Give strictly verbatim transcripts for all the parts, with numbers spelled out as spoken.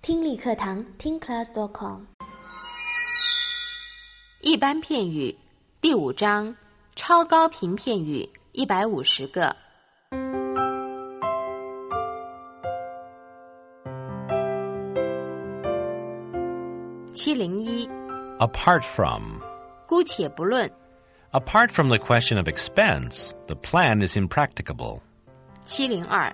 听力课堂听 class dot com。 一般片语第五章超高频片语一百五十个。七零一 Apart from. 姑且不论。 Apart from the question of expense, the plan is impracticable. 七零二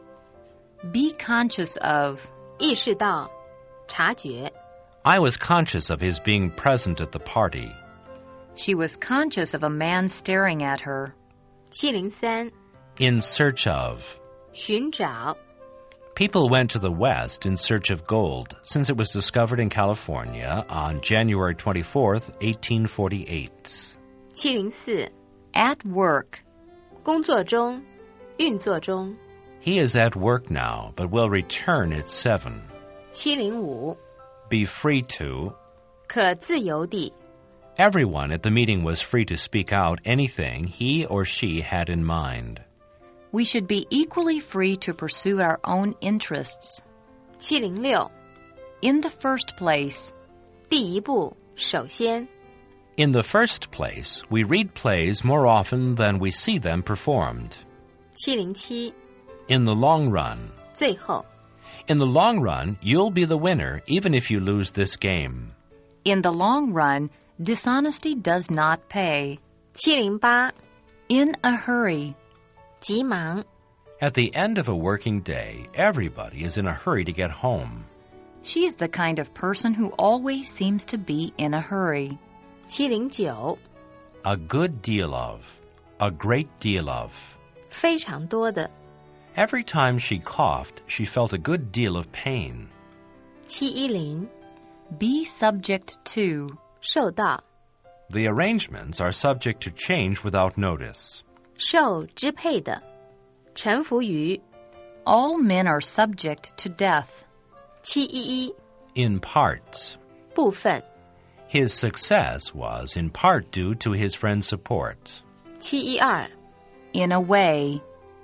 Be conscious of. 意识到察觉。 I was conscious of his being present at the party. She was conscious of a man staring at her. 七零三 In search of. 寻找。 People went to the West in search of gold, since it was discovered in California on January twenty-fourth, eighteen forty-eight. 七零四 At work. 工作中运作中。 He is at work now, but will return at seven. 七零五 Be free to. 可自由地。 Everyone at the meeting was free to speak out anything he or she had in mind. We should be equally free to pursue our own interests. 七零六 In the first place. 第一步首先。 In the first place, we read plays more often than we see them performed. 七零七 In the long run. 最后。 In the long run, you'll be the winner even if you lose this game. In the long run, dishonesty does not pay. 七零八 In a hurry. 急忙。 At the end of a working day, everybody is in a hurry to get home. She is the kind of person who always seems to be in a hurry. 七零九 A good deal of. A great deal of. 非常多的。 Every time she coughed, she felt a good deal of pain. 七一零 Be subject to. 受到。 The arrangements are subject to change without notice. 受支配的。臣服于。 All men are subject to death. 七一一 In parts. 部分。 His success was in part due to his friend's support. 七一二 In a way.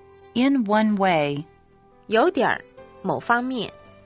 In one way. 有点儿某方面。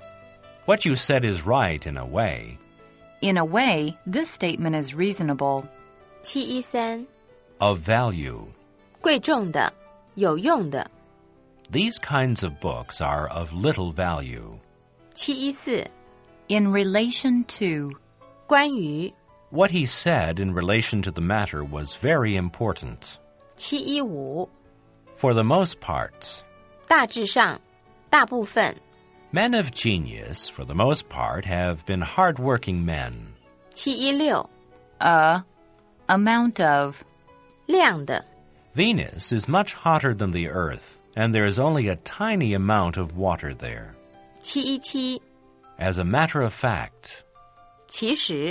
What you said is right in a way. In a way, this statement is reasonable. 七一三 Of value. 贵重的有用的。 These kinds of books are of little value. 七一四 In relation to. 关于。 What he said in relation to the matter was very important. 七一五 For the most part. 大致上大部分。 Men of genius, for the most part, have been hard-working men. 七一六 A. Amount of. 量的。 Venus is much hotter than the Earth, and there is only a tiny amount of water there. 七一七 As a matter of fact. 其实。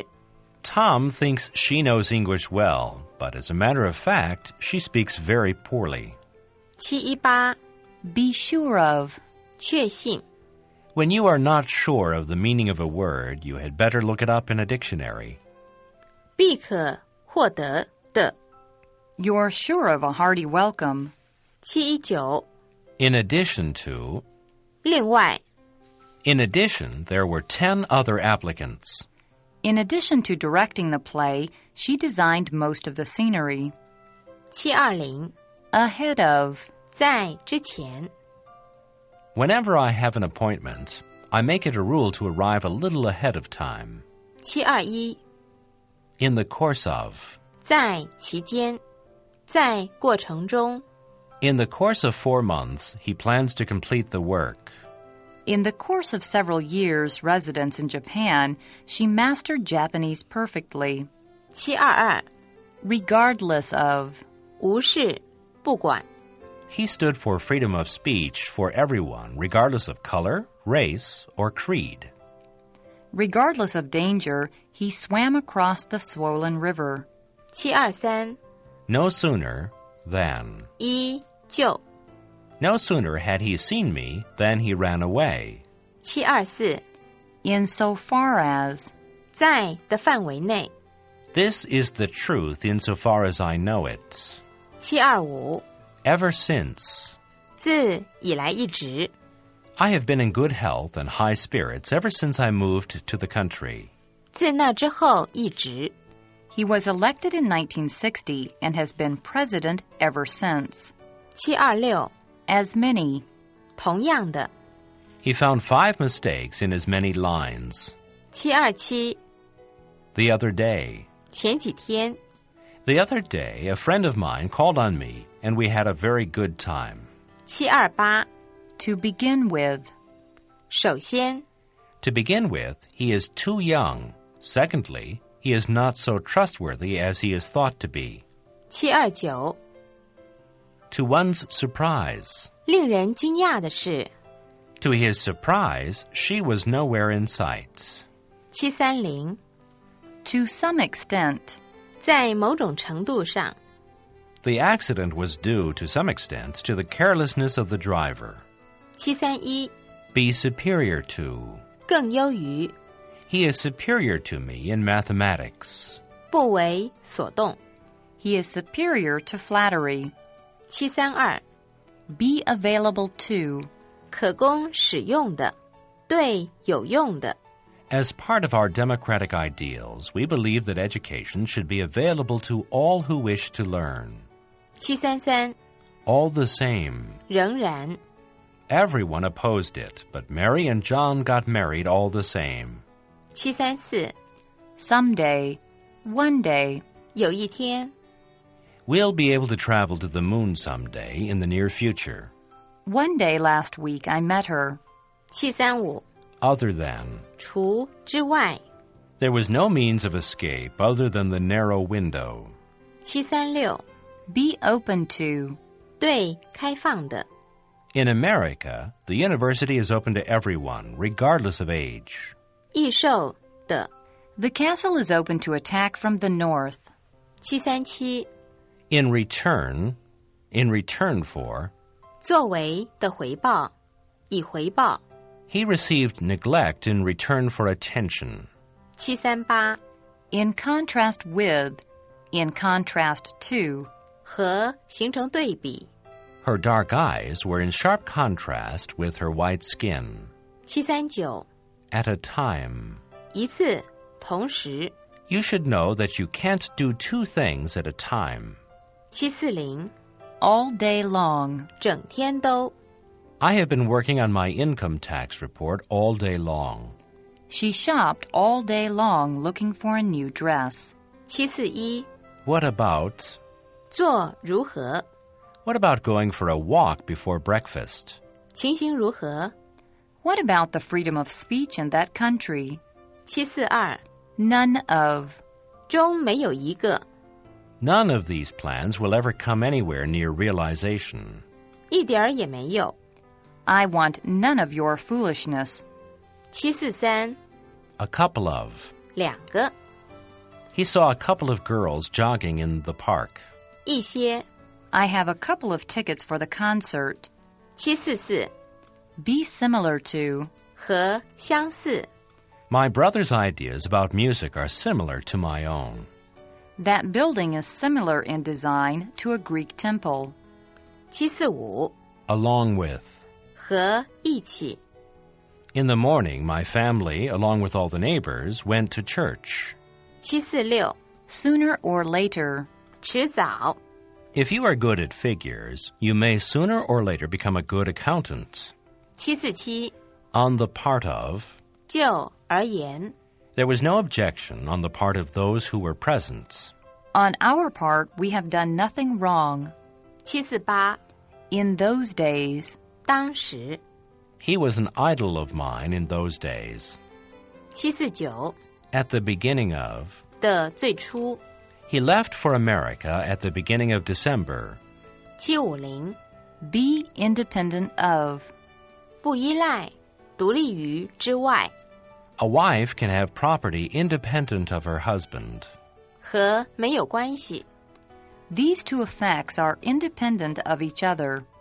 Tom thinks she knows English well, but as a matter of fact, she speaks very poorly. 七一八 Be sure of. 确信。 When you are not sure of the meaning of a word, you had better look it up in a dictionary. 必可获得的。 You're sure of a hearty welcome. 七一九 In addition to. 另外。 In addition, there were ten other applicants. In addition to directing the play, she designed most of the scenery. 七二零 Ahead of. 在之前。 Whenever I have an appointment, I make it a rule to arrive a little ahead of time. 七二一 In the course of. 在期间。在过程中。 In the course of four months, he plans to complete the work. In the course of several years' residence in Japan, she mastered Japanese perfectly. 七二二 Regardless of. 无视不管。 He stood for freedom of speech for everyone, regardless of color, race, or creed. Regardless of danger, he swam across the swollen river. 七二三 No sooner than. 依旧。 No sooner had he seen me than he ran away. 七二四 In so far as. 在的范围内。 This is the truth insofar as I know it. 七二五 Ever since. 自以来一直。 I have been in good health and high spirits ever since I moved to the country. 自那之后一直。 He was elected in nineteen sixty and has been president ever since. 七二六 As many. 同样的。 He found five mistakes in his many lines. 七二七 The other day. 前几天。 The other day, a friend of mine called on me, and we had a very good time. 七二八 To begin with. 首先。 To begin with, he is too young. Secondly, he is not so trustworthy as he is thought to be. 七二九 To one's surprise. 令人惊讶的是。 To his surprise, she was nowhere in sight. 七三零 To some extent. 在某种程度上。 The accident was due to some extent to the carelessness of the driver. 七三一 Be superior to. 更优于。 He is superior to me in mathematics. 不为所动。 He is superior to flattery. 七三二 Be available to. 可供使用的。对有用的。 As part of our democratic ideals, we believe that education should be available to all who wish to learn. 七三三 All the same. 仍然。 Everyone opposed it, but Mary and John got married all the same. 七三四 Someday. One day. 有一天。 We'll be able to travel to the moon someday in the near future. One day last week I met her. 七三五 Other than. 除之外。 There was no means of escape other than the narrow window. 七三六 Be open to. 对开放的。 In America, the university is open to everyone, regardless of age. 易受的。 The castle is open to attack from the north. 七三七 In return, in return for, 作为的回报。以回报。 he received neglect in return for attention. 七三八 In contrast with. In contrast to. 和形成对比。 Her dark eyes were in sharp contrast with her white skin. 七三九 At a time. 一次同时。 You should know that you can't do two things at a time. 七四零 All day long. 整天都。 I have been working on my income tax report all day long. She shopped all day long looking for a new dress. 七四一 What about... 做如何？ What about going for a walk before breakfast? 情形如何？ What about the freedom of speech in that country? 七四二 None of. 中没有一个。 None of these plans will ever come anywhere near realization. 一点儿也没有。 I want none of your foolishness. 七四三 A couple of. 两个。 He saw a couple of girls jogging in the park. 一些。 I have a couple of tickets for the concert. 七四四 Be similar to. 和相似。 My brother's ideas about music are similar to my own. That building is similar in design to a Greek temple. 七四五 Along with. 和一起。 In the morning, my family, along with all the neighbors, went to church. 七四六 Sooner or later. 迟早。 If you are good at figures, you may sooner or later become a good accountant. 七四七 On the part of, 就而言。 there was no objection on the part of those who were present. On our part, we have done nothing wrong. 七四八 In those days. 当时。 He was an idol of mine in those days. 七四九 At the beginning of, 的最初。 he left for America at the beginning of December. 七五零 Be independent of. 不依赖，独立于之外。 A wife can have property independent of her husband. 和没有关系。 These two effects are independent of each other.